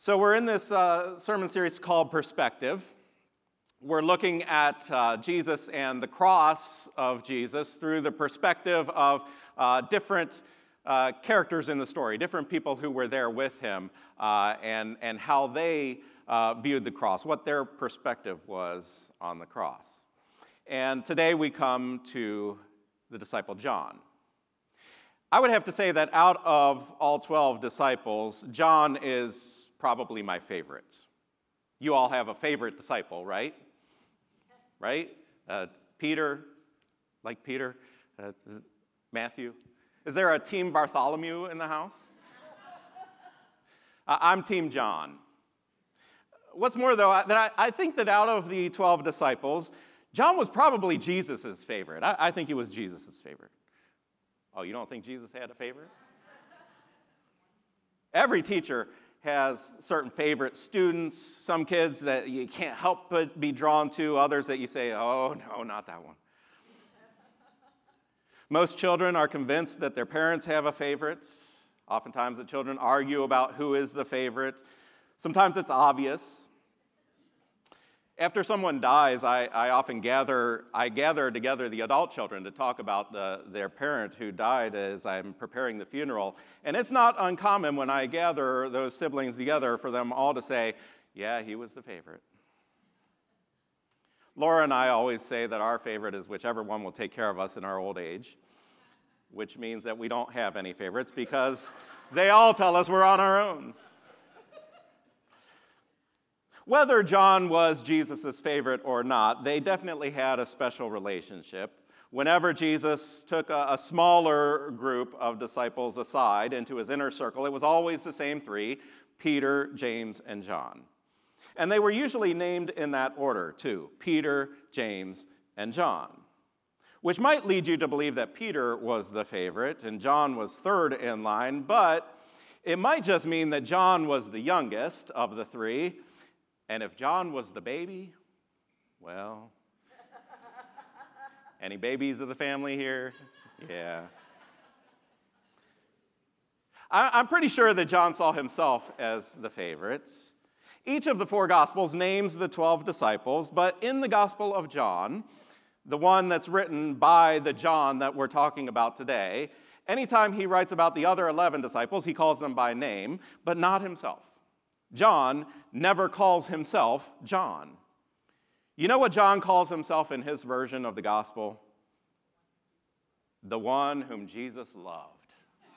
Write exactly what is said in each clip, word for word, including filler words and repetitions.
So we're in this uh, sermon series called Perspective. We're looking at uh, Jesus and the cross of Jesus through the perspective of uh, different uh, characters in the story, different people who were there with him, uh, and, and how they uh, viewed the cross, what their perspective was on the cross. And today we come to the disciple John. I would have to say that out of all twelve disciples, John is probably my favorite. You all have a favorite disciple, right? Right? Uh, Peter, like Peter, uh, Matthew. Is there a Team Bartholomew in the house? uh, I'm Team John. What's more, though, I, that I, I think that out of the twelve disciples, John was probably Jesus' favorite. I, I think he was Jesus' favorite. Oh, you don't think Jesus had a favorite? Every teacher has certain favorite students, some kids that you can't help but be drawn to, others that you say, oh, no, not that one. Most children are convinced that their parents have a favorite. Oftentimes the children argue about who is the favorite. Sometimes it's obvious. After someone dies, I, I often gather I gather together the adult children to talk about the, their parent who died as I'm preparing the funeral. And it's not uncommon when I gather those siblings together for them all to say, yeah, he was the favorite. Laura and I always say that our favorite is whichever one will take care of us in our old age, which means that we don't have any favorites because they all tell us we're on our own. Whether John was Jesus' favorite or not, they definitely had a special relationship. Whenever Jesus took a, a smaller group of disciples aside into his inner circle, it was always the same three, Peter, James, and John. And they were usually named in that order, too, Peter, James, and John, which might lead you to believe that Peter was the favorite and John was third in line, but it might just mean that John was the youngest of the three. And if John was the baby, well, any babies of the family here? Yeah. I, I'm pretty sure that John saw himself as the favorites. Each of the four Gospels names the twelve disciples, but in the Gospel of John, the one that's written by the John that we're talking about today, anytime he writes about the other eleven disciples, he calls them by name, but not himself. John never calls himself John. You know what John calls himself in his version of the gospel? The one whom Jesus loved.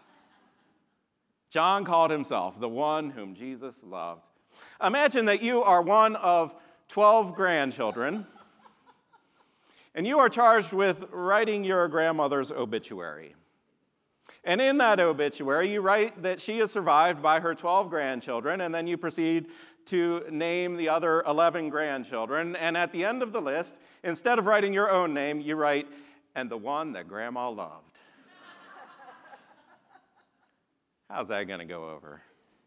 John called himself the one whom Jesus loved. Imagine that you are one of twelve grandchildren, and you are charged with writing your grandmother's obituary. And in that obituary, you write that she is survived by her twelve grandchildren, and then you proceed to name the other eleven grandchildren. And at the end of the list, instead of writing your own name, you write, and the one that Grandma loved. How's that going to go over?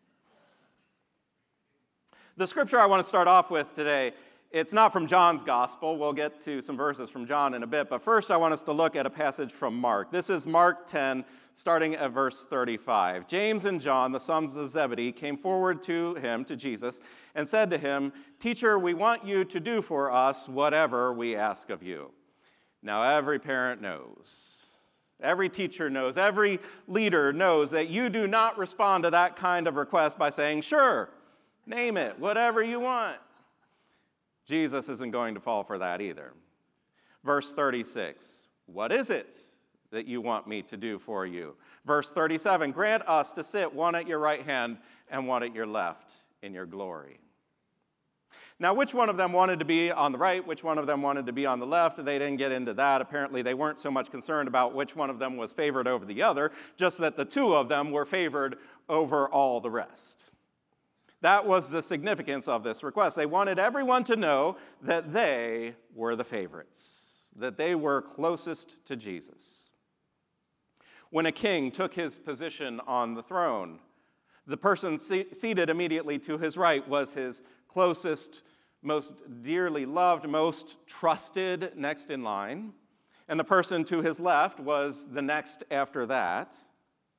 The scripture I want to start off with today, it's not from John's gospel. We'll get to some verses from John in a bit. But first, I want us to look at a passage from Mark. This is Mark ten, starting at verse thirty-five. James and John, the sons of Zebedee, came forward to him, to Jesus, and said to him, "Teacher, we want you to do for us whatever we ask of you." Now, every parent knows, every teacher knows, every leader knows that you do not respond to that kind of request by saying, "Sure, name it, whatever you want." Jesus isn't going to fall for that either. Verse thirty-six, "What is it that you want me to do for you?" Verse thirty-seven, "Grant us to sit one at your right hand and one at your left in your glory." Now, which one of them wanted to be on the right, which one of them wanted to be on the left, they didn't get into that. Apparently, they weren't so much concerned about which one of them was favored over the other, just that the two of them were favored over all the rest. That was the significance of this request. They wanted everyone to know that they were the favorites, that they were closest to Jesus. When a king took his position on the throne, the person se- seated immediately to his right was his closest, most dearly loved, most trusted next in line. And the person to his left was the next after that.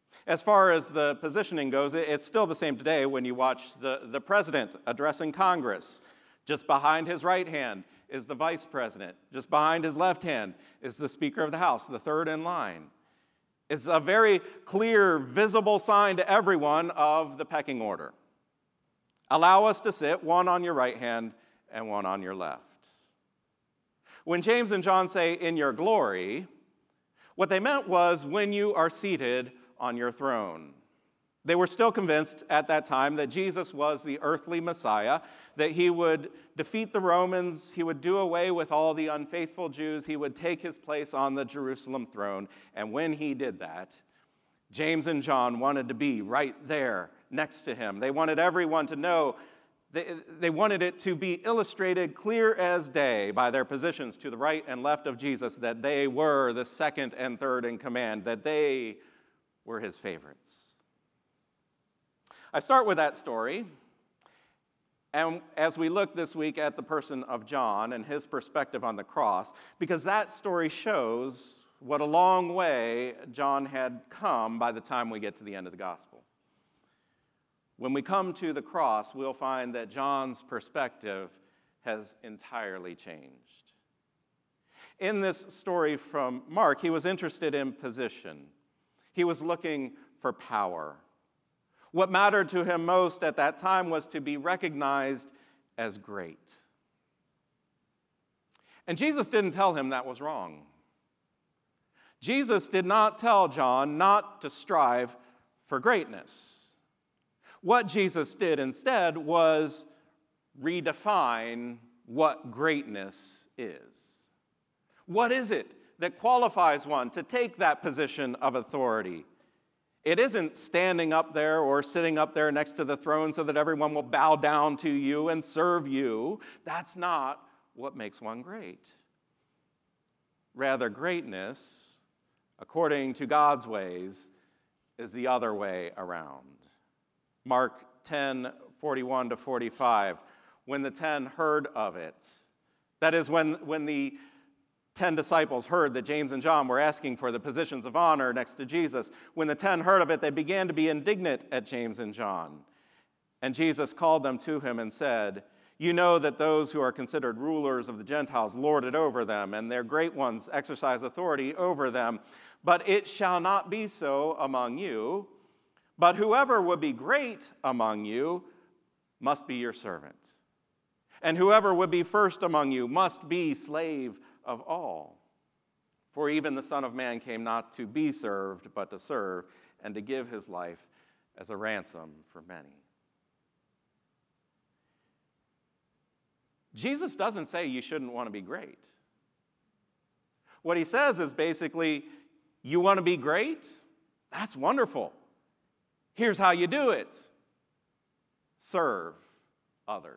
As far as the positioning goes, it's still the same today when you watch the, the president addressing Congress. Just behind his right hand is the vice president. Just behind his left hand is the Speaker of the House, the third in line. It's a very clear, visible sign to everyone of the pecking order. Allow us to sit, one on your right hand and one on your left. When James and John say, in your glory, what they meant was when you are seated on your throne. They were still convinced at that time that Jesus was the earthly Messiah, that he would defeat the Romans, he would do away with all the unfaithful Jews, he would take his place on the Jerusalem throne. And when he did that, James and John wanted to be right there next to him. They wanted everyone to know, they, they wanted it to be illustrated clear as day by their positions to the right and left of Jesus, that they were the second and third in command, that they were his favorites. I start with that story, and as we look this week at the person of John and his perspective on the cross, because that story shows what a long way John had come by the time we get to the end of the gospel. When we come to the cross, we'll find that John's perspective has entirely changed. In this story from Mark, he was interested in position. He was looking for power. What mattered to him most at that time was to be recognized as great. And Jesus didn't tell him that was wrong. Jesus did not tell John not to strive for greatness. What Jesus did instead was redefine what greatness is. What is it that qualifies one to take that position of authority? It isn't standing up there or sitting up there next to the throne so that everyone will bow down to you and serve you. That's not what makes one great. Rather, greatness, according to God's ways, is the other way around. Mark ten, forty-one to forty-five, when the ten heard of it, that is, when, when the ten disciples heard that James and John were asking for the positions of honor next to Jesus. When the ten heard of it, they began to be indignant at James and John. And Jesus called them to him and said, you know that those who are considered rulers of the Gentiles lord it over them, and their great ones exercise authority over them. But it shall not be so among you. But whoever would be great among you must be your servant. And whoever would be first among you must be slave of all. For even the Son of Man came not to be served, but to serve, and to give his life as a ransom for many. Jesus doesn't say you shouldn't want to be great. What he says is basically, you want to be great? That's wonderful. Here's how you do it. Serve others.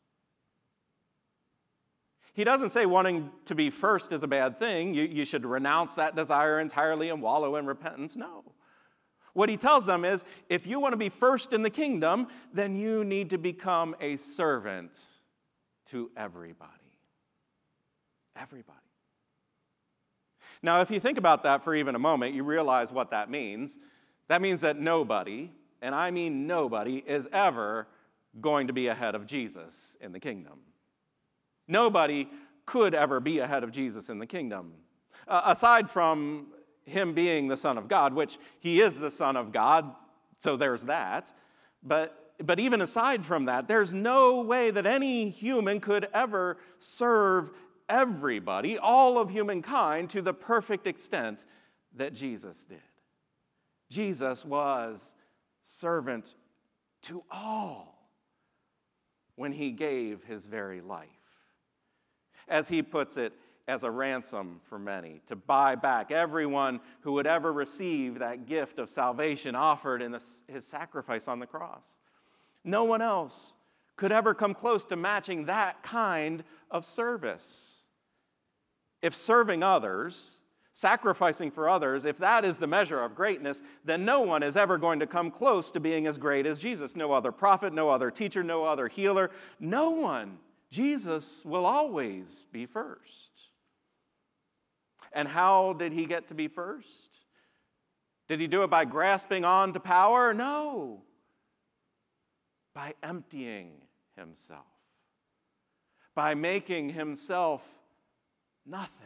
He doesn't say wanting to be first is a bad thing. You, you should renounce that desire entirely and wallow in repentance. No. What he tells them is, if you want to be first in the kingdom, then you need to become a servant to everybody. Everybody. Now, if you think about that for even a moment, you realize what that means. That means that nobody, and I mean nobody, is ever going to be ahead of Jesus in the kingdom. Nobody could ever be ahead of Jesus in the kingdom. Uh, aside from him being the Son of God, which he is the Son of God, so there's that. But, but even aside from that, there's no way that any human could ever serve everybody, all of humankind, to the perfect extent that Jesus did. Jesus was servant to all when he gave his very life. As he puts it, as a ransom for many, to buy back everyone who would ever receive that gift of salvation offered in his sacrifice on the cross. No one else could ever come close to matching that kind of service. If serving others, sacrificing for others, if that is the measure of greatness, then no one is ever going to come close to being as great as Jesus. No other prophet, no other teacher, no other healer, no one. Jesus will always be first. And how did he get to be first? Did he do it by grasping on to power? No. By emptying himself. By making himself nothing.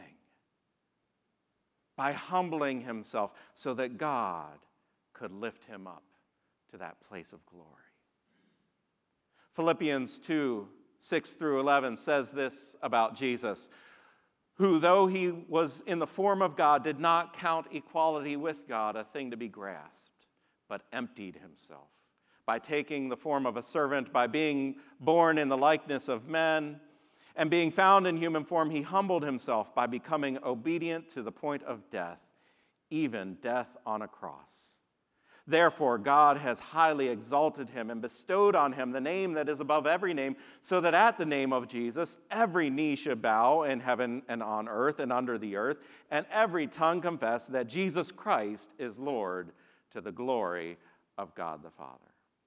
By humbling himself so that God could lift him up to that place of glory. Philippians two, six through eleven says this about Jesus, who, though he was in the form of God, did not count equality with God a thing to be grasped, but emptied himself by taking the form of a servant, by being born in the likeness of men, and being found in human form, he humbled himself by becoming obedient to the point of death, even death on a cross. Therefore, God has highly exalted him and bestowed on him the name that is above every name, so that at the name of Jesus, every knee should bow in heaven and on earth and under the earth, and every tongue confess that Jesus Christ is Lord, to the glory of God the Father.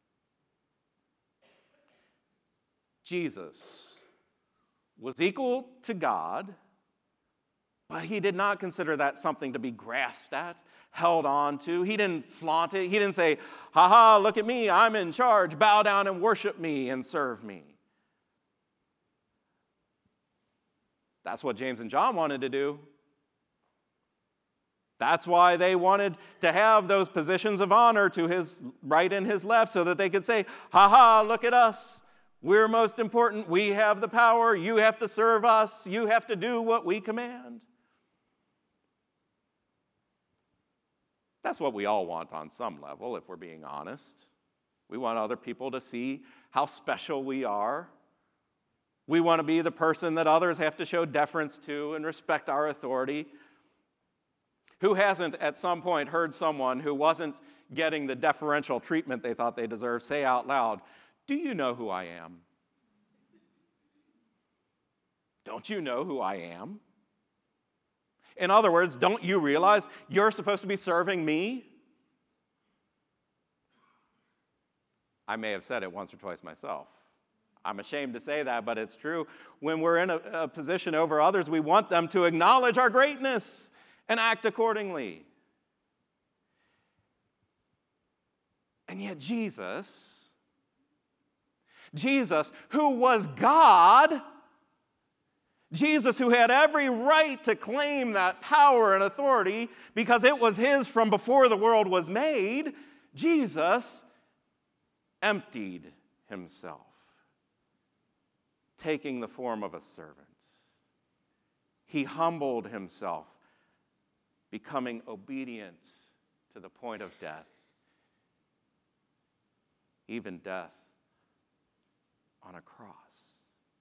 Jesus was equal to God, but he did not consider that something to be grasped at, held on to. He didn't flaunt it. He didn't say, ha ha, look at me, I'm in charge, bow down and worship me and serve me. That's what James and John wanted to do. That's why they wanted to have those positions of honor to his right and his left, so that they could say, ha ha, look at us. We're most important. We have the power. You have to serve us. You have to do what we command. That's what we all want on some level, if we're being honest. We want other people to see how special we are. We want to be the person that others have to show deference to and respect our authority. Who hasn't at some point heard someone who wasn't getting the deferential treatment they thought they deserved say out loud, do you know who I am? Don't you know who I am? In other words, don't you realize you're supposed to be serving me? I may have said it once or twice myself. I'm ashamed to say that, but it's true. When we're in a, a position over others, we want them to acknowledge our greatness and act accordingly. And yet Jesus, Jesus, who was God, Jesus, who had every right to claim that power and authority because it was his from before the world was made, Jesus emptied himself, taking the form of a servant. He humbled himself, becoming obedient to the point of death, even death on a cross.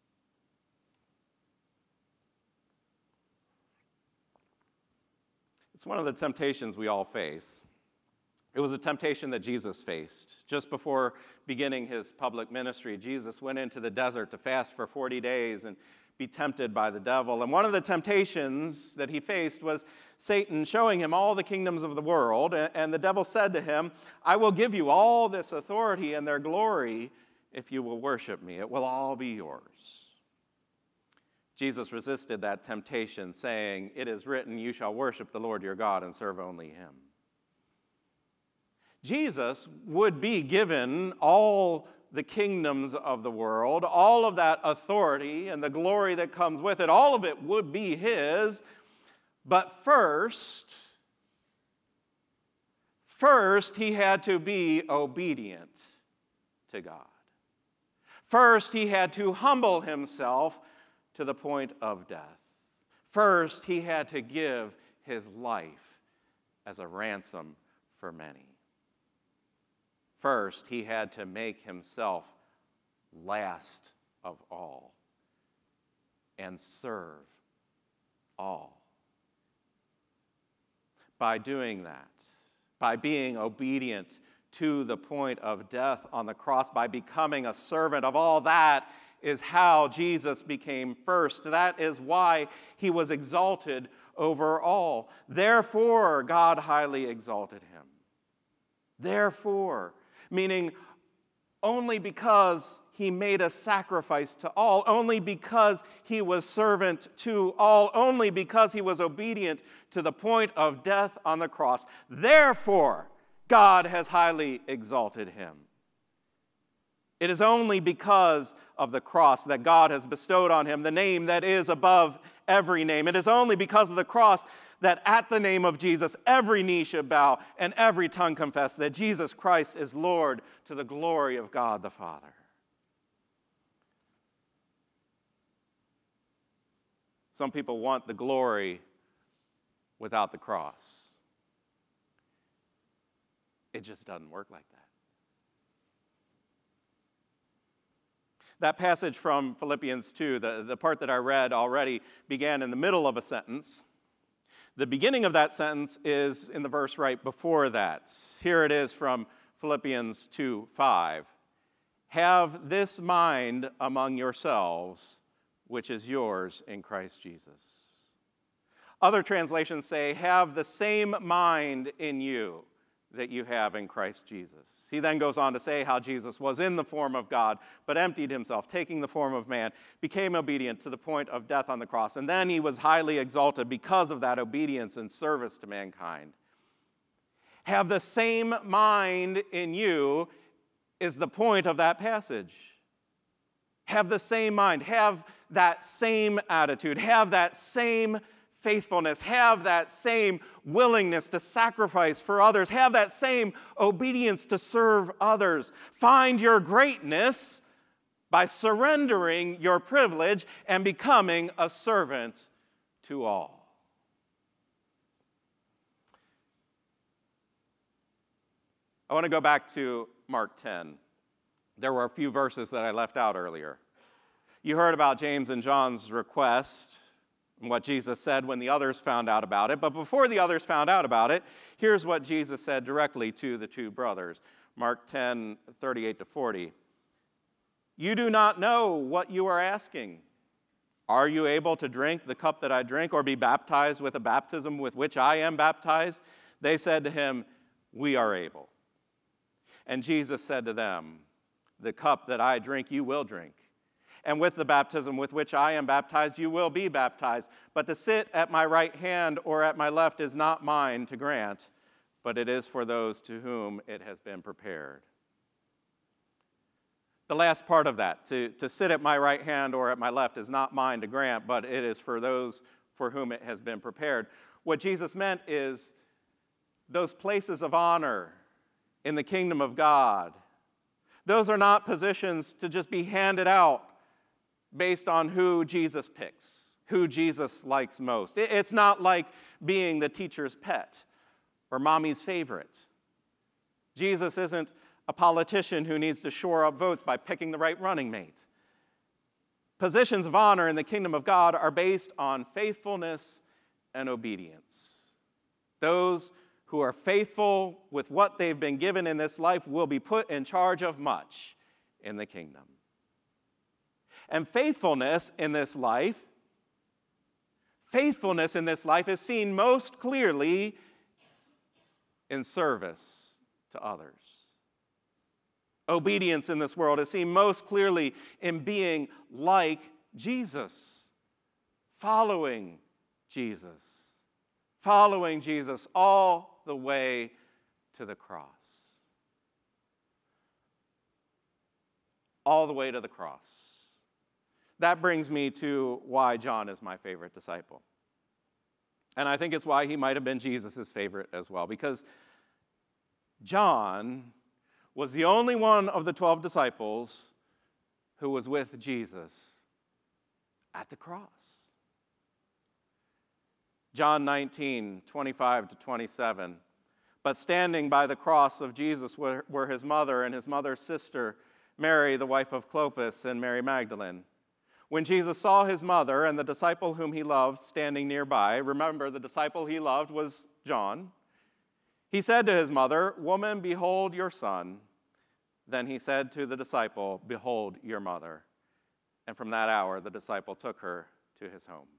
It's one of the temptations we all face. It was a temptation that Jesus faced. Just before beginning his public ministry, Jesus went into the desert to fast for forty days and be tempted by the devil. And one of the temptations that he faced was Satan showing him all the kingdoms of the world. And the devil said to him, I will give you all this authority and their glory if you will worship me. It will all be yours. Jesus resisted that temptation, saying, it is written, you shall worship the Lord your God and serve only him. Jesus would be given all the kingdoms of the world, all of that authority and the glory that comes with it, all of it would be his. But first, first he had to be obedient to God. First, he had to humble himself to the point of death. First, he had to give his life as a ransom for many. First, he had to make himself last of all and serve all. By doing that, by being obedient to the point of death on the cross, by becoming a servant of all, that is how Jesus became first. That is why he was exalted over all. Therefore, God highly exalted him. Therefore, meaning only because he made a sacrifice to all, only because he was servant to all, only because he was obedient to the point of death on the cross. Therefore, God has highly exalted him. It is only because of the cross that God has bestowed on him the name that is above every name. It is only because of the cross that at the name of Jesus, every knee should bow and every tongue confess that Jesus Christ is Lord, to the glory of God the Father. Some people want the glory without the cross. It just doesn't work like that. That passage from Philippians two, the, the part that I read already, began in the middle of a sentence. The beginning of that sentence is in the verse right before that. Here it is from Philippians two five. Have this mind among yourselves, which is yours in Christ Jesus. Other translations say, have the same mind in you that you have in Christ Jesus. He then goes on to say how Jesus was in the form of God, but emptied himself, taking the form of man, became obedient to the point of death on the cross, and then he was highly exalted because of that obedience and service to mankind. Have the same mind in you is the point of that passage. Have the same mind, have that same attitude, have that same faithfulness, have that same willingness to sacrifice for others, have that same obedience to serve others. Find your greatness by surrendering your privilege and becoming a servant to all. I want to go back to Mark ten. There were a few verses that I left out earlier. You heard about James and John's request and what Jesus said when the others found out about it. But before the others found out about it, here's what Jesus said directly to the two brothers. Mark ten, thirty-eight to forty. You do not know what you are asking. Are you able to drink the cup that I drink, or be baptized with a baptism with which I am baptized? They said to him, we are able. And Jesus said to them, the cup that I drink, you will drink. And with the baptism with which I am baptized, you will be baptized. But to sit at my right hand or at my left is not mine to grant, but it is for those to whom it has been prepared. The last part of that, to, to sit at my right hand or at my left, is not mine to grant, but it is for those for whom it has been prepared. What Jesus meant is those places of honor in the kingdom of God, those are not positions to just be handed out based on who Jesus picks, who Jesus likes most. It's not like being the teacher's pet or mommy's favorite. Jesus isn't a politician who needs to shore up votes by picking the right running mate. Positions of honor in the kingdom of God are based on faithfulness and obedience. Those who are faithful with what they've been given in this life will be put in charge of much in the kingdom. And faithfulness in this life, faithfulness in this life is seen most clearly in service to others. Obedience in this world is seen most clearly in being like Jesus, following Jesus, following Jesus all the way to the cross. All the way to the cross. That brings me to why John is my favorite disciple. And I think it's why he might have been Jesus' favorite as well, because John was the only one of the twelve disciples who was with Jesus at the cross. John nineteen, twenty-five to twenty-seven. But standing by the cross of Jesus were, were his mother and his mother's sister, Mary, the wife of Clopas, and Mary Magdalene. When Jesus saw his mother and the disciple whom he loved standing nearby, remember the disciple he loved was John, he said to his mother, "Woman, behold your son." Then he said to the disciple, "Behold your mother." And from that hour the disciple took her to his home.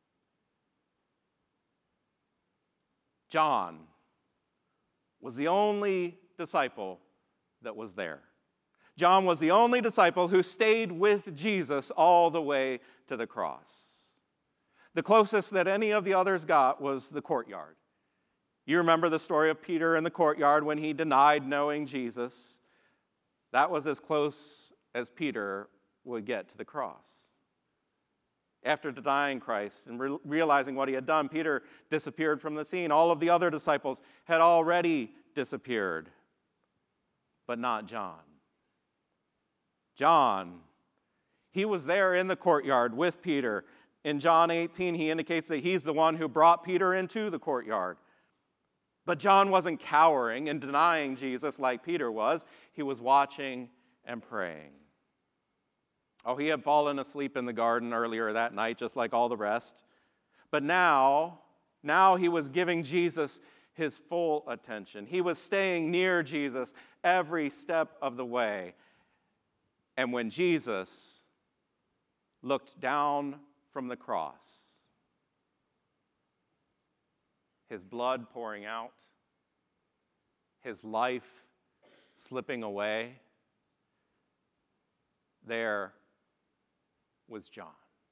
John was the only disciple that was there. John was the only disciple who stayed with Jesus all the way to the cross. The closest that any of the others got was the courtyard. You remember the story of Peter in the courtyard when he denied knowing Jesus. That was as close as Peter would get to the cross. After denying Christ and re- realizing what he had done, Peter disappeared from the scene. All of the other disciples had already disappeared, but not John. John, he was there in the courtyard with Peter. In John eighteen, he indicates that he's the one who brought Peter into the courtyard. But John wasn't cowering and denying Jesus like Peter was. He was watching and praying. Oh, he had fallen asleep in the garden earlier that night, just like all the rest. But now, now he was giving Jesus his full attention. He was staying near Jesus every step of the way. And when Jesus looked down from the cross, his blood pouring out, his life slipping away, there was John.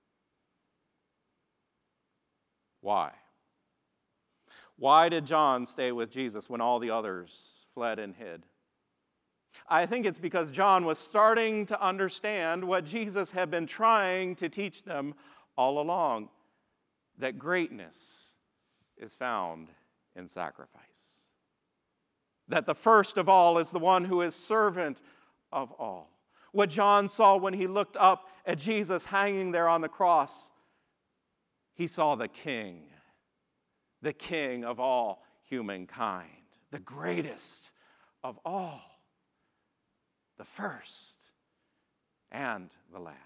Why? Why did John stay with Jesus when all the others fled and hid? I think it's because John was starting to understand what Jesus had been trying to teach them all along, that greatness is found in sacrifice. That the first of all is the one who is servant of all. What John saw when he looked up at Jesus hanging there on the cross, he saw the King, the King of all humankind, the greatest of all, the first and the last.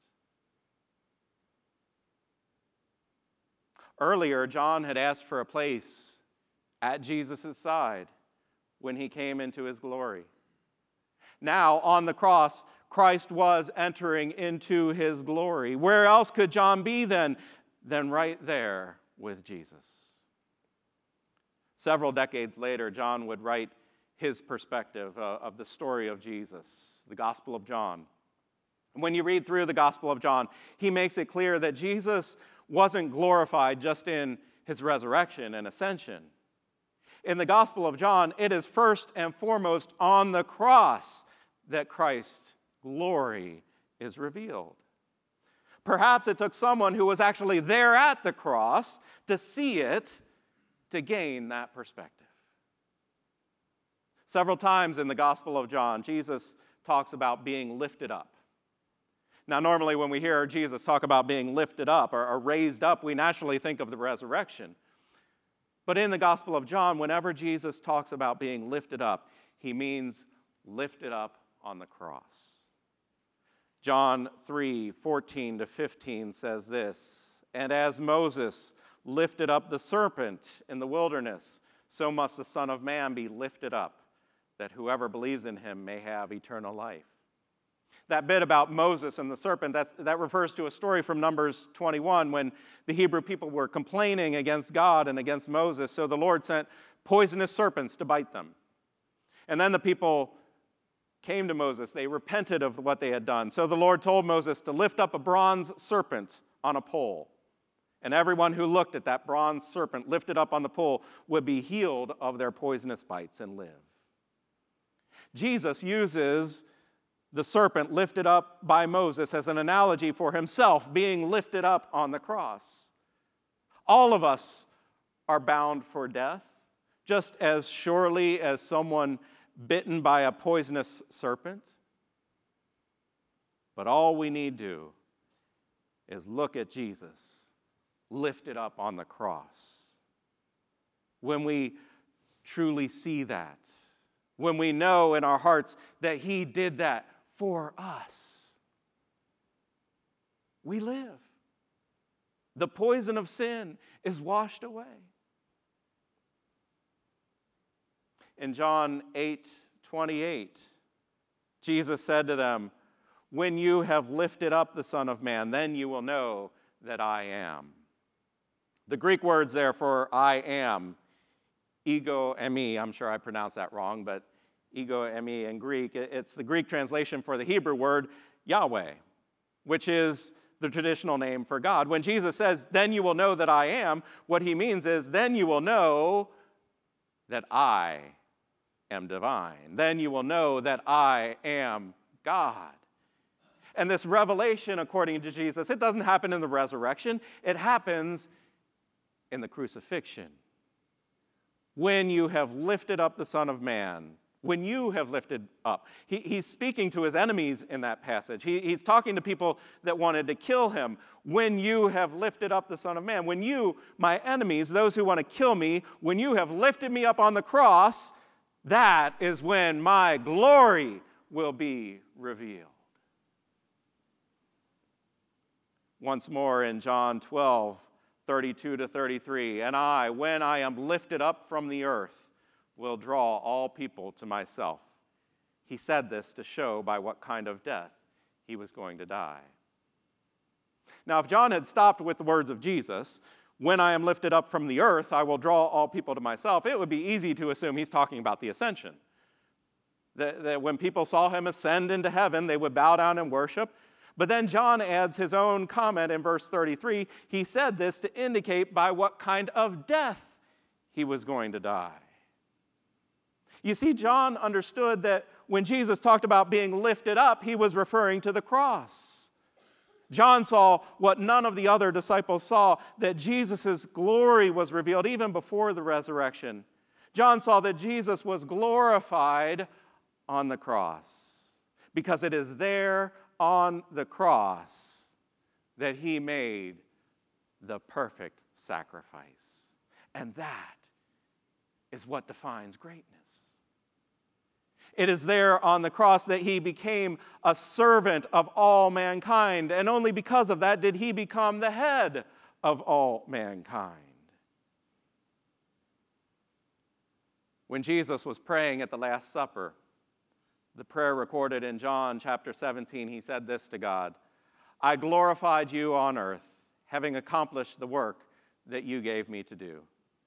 Earlier, John had asked for a place at Jesus' side when he came into his glory. Now, on the cross, Christ was entering into his glory. Where else could John be then, than right there with Jesus? Several decades later, John would write his perspective uh, of the story of Jesus, the Gospel of John. When you read through the Gospel of John, he makes it clear that Jesus wasn't glorified just in his resurrection and ascension. In the Gospel of John, it is first and foremost on the cross that Christ's glory is revealed. Perhaps it took someone who was actually there at the cross to see it, to gain that perspective. Several times in the Gospel of John, Jesus talks about being lifted up. Now, normally when we hear Jesus talk about being lifted up or, or raised up, we naturally think of the resurrection. But in the Gospel of John, whenever Jesus talks about being lifted up, he means lifted up on the cross. John three, fourteen to fifteen says this, "And as Moses lifted up the serpent in the wilderness, so must the Son of Man be lifted up, that whoever believes in him may have eternal life." That bit about Moses and the serpent, that's, that refers to a story from Numbers twenty-one when the Hebrew people were complaining against God and against Moses, so the Lord sent poisonous serpents to bite them. And then the people came to Moses. They repented of what they had done. So the Lord told Moses to lift up a bronze serpent on a pole. And everyone who looked at that bronze serpent lifted up on the pole would be healed of their poisonous bites and live. Jesus uses the serpent lifted up by Moses as an analogy for himself being lifted up on the cross. All of us are bound for death, just as surely as someone bitten by a poisonous serpent. But all we need do is look at Jesus lifted up on the cross. When we truly see that, when we know in our hearts that he did that for us, we live. The poison of sin is washed away. In John eight twenty-eight, Jesus said to them, "When you have lifted up the Son of Man, then you will know that I am." The Greek words there for I am, ego eimi, I'm sure I pronounced that wrong, but ego emi in Greek. It's the Greek translation for the Hebrew word Yahweh, which is the traditional name for God. When Jesus says, then you will know that I am, what he means is, then you will know that I am divine. Then you will know that I am God. And this revelation, according to Jesus, it doesn't happen in the resurrection. It happens in the crucifixion. When you have lifted up the Son of Man, when you have lifted up. He, he's speaking to his enemies in that passage. He, he's talking to people that wanted to kill him. When you have lifted up the Son of Man. When you, my enemies, those who want to kill me, when you have lifted me up on the cross, that is when my glory will be revealed. Once more in John twelve, thirty-two to thirty-three, and I, when I am lifted up from the earth, will draw all people to myself. He said this to show by what kind of death he was going to die. Now, if John had stopped with the words of Jesus, when I am lifted up from the earth, I will draw all people to myself, it would be easy to assume he's talking about the ascension. That, that when people saw him ascend into heaven, they would bow down and worship. But then John adds his own comment in verse thirty-three. He said this to indicate by what kind of death he was going to die. You see, John understood that when Jesus talked about being lifted up, he was referring to the cross. John saw what none of the other disciples saw, that Jesus' glory was revealed even before the resurrection. John saw that Jesus was glorified on the cross, because it is there on the cross that he made the perfect sacrifice. And that is what defines greatness. It is there on the cross that he became a servant of all mankind, and only because of that did he become the head of all mankind. When Jesus was praying at the Last Supper, the prayer recorded in John chapter seventeen, he said this to God, I glorified you on earth, having accomplished the work that you gave me to do.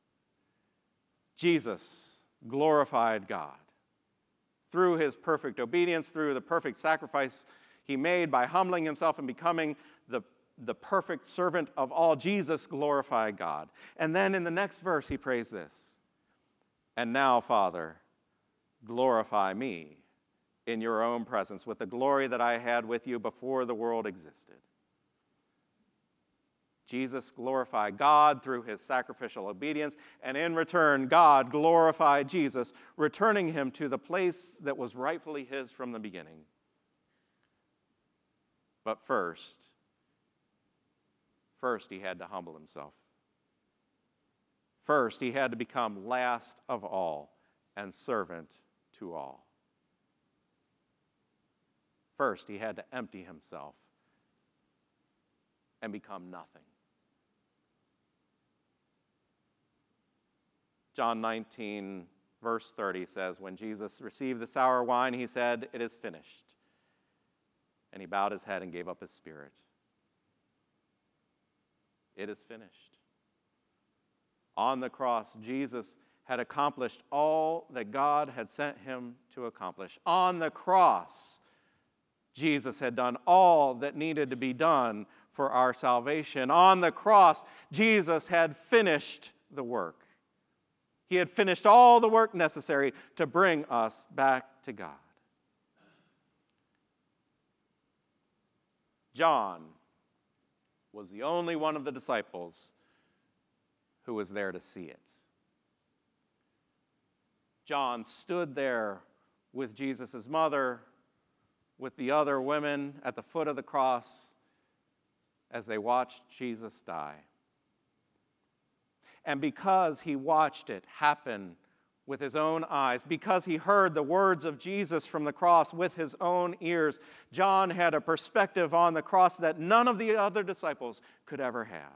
Jesus glorified God through his perfect obedience, through the perfect sacrifice he made by humbling himself and becoming the, the perfect servant of all. Jesus glorified God. And then in the next verse, he prays this, and now, Father, glorify me in your own presence with the glory that I had with you before the world existed. Jesus glorified God through his sacrificial obedience, and in return, God glorified Jesus, returning him to the place that was rightfully his from the beginning. But first, first he had to humble himself. First, he had to become last of all and servant to all. First, he had to empty himself and become nothing. John nineteen, verse thirty says, when Jesus received the sour wine, he said, it is finished. And he bowed his head and gave up his spirit. It is finished. On the cross, Jesus had accomplished all that God had sent him to accomplish. On the cross, Jesus had done all that needed to be done for our salvation. On the cross, Jesus had finished the work. He had finished all the work necessary to bring us back to God. John was the only one of the disciples who was there to see it. John stood there with Jesus' mother, with the other women at the foot of the cross as they watched Jesus die. And because he watched it happen with his own eyes, because he heard the words of Jesus from the cross with his own ears, John had a perspective on the cross that none of the other disciples could ever have.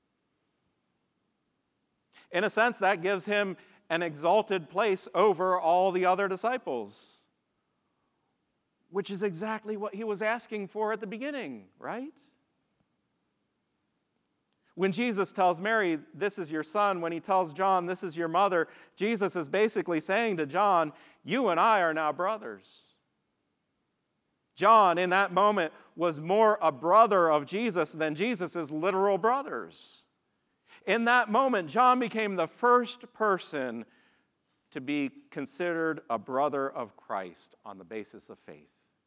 In a sense, that gives him an exalted place over all the other disciples, which is exactly what he was asking for at the beginning, right? When Jesus tells Mary, this is your son, when he tells John, this is your mother, Jesus is basically saying to John, you and I are now brothers. John, in that moment, was more a brother of Jesus than Jesus' literal brothers. In that moment, John became the first person to be considered a brother of Christ on the basis of faith.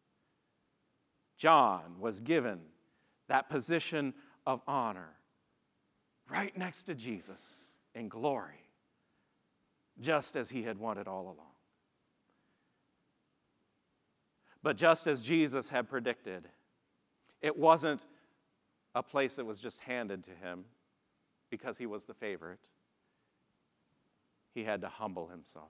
John was given that position of honor right next to Jesus in glory, just as he had wanted all along. But just as Jesus had predicted, it wasn't a place that was just handed to him because he was the favorite. He had to humble himself.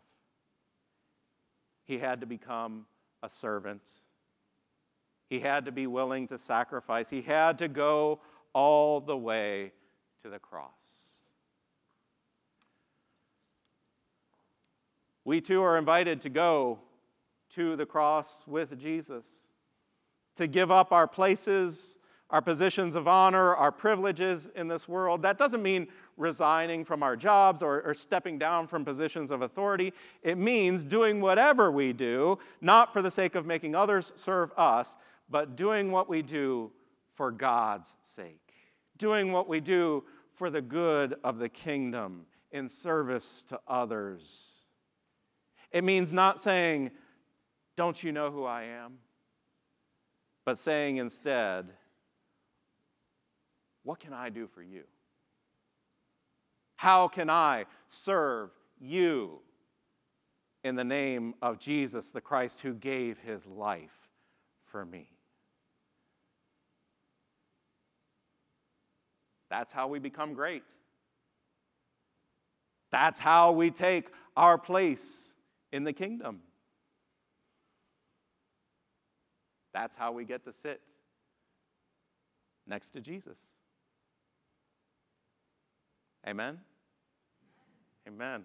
He had to become a servant. He had to be willing to sacrifice. He had to go all the way to the cross. We too are invited to go to the cross with Jesus, to give up our places, our positions of honor, our privileges in this world. That doesn't mean resigning from our jobs or, or stepping down from positions of authority. It means doing whatever we do, not for the sake of making others serve us, but doing what we do for God's sake, doing what we do for the good of the kingdom in service to others. It means not saying, don't you know who I am? But saying instead, what can I do for you? How can I serve you in the name of Jesus, the Christ who gave his life for me? That's how we become great. That's how we take our place in the kingdom. That's how we get to sit next to Jesus. Amen? Amen.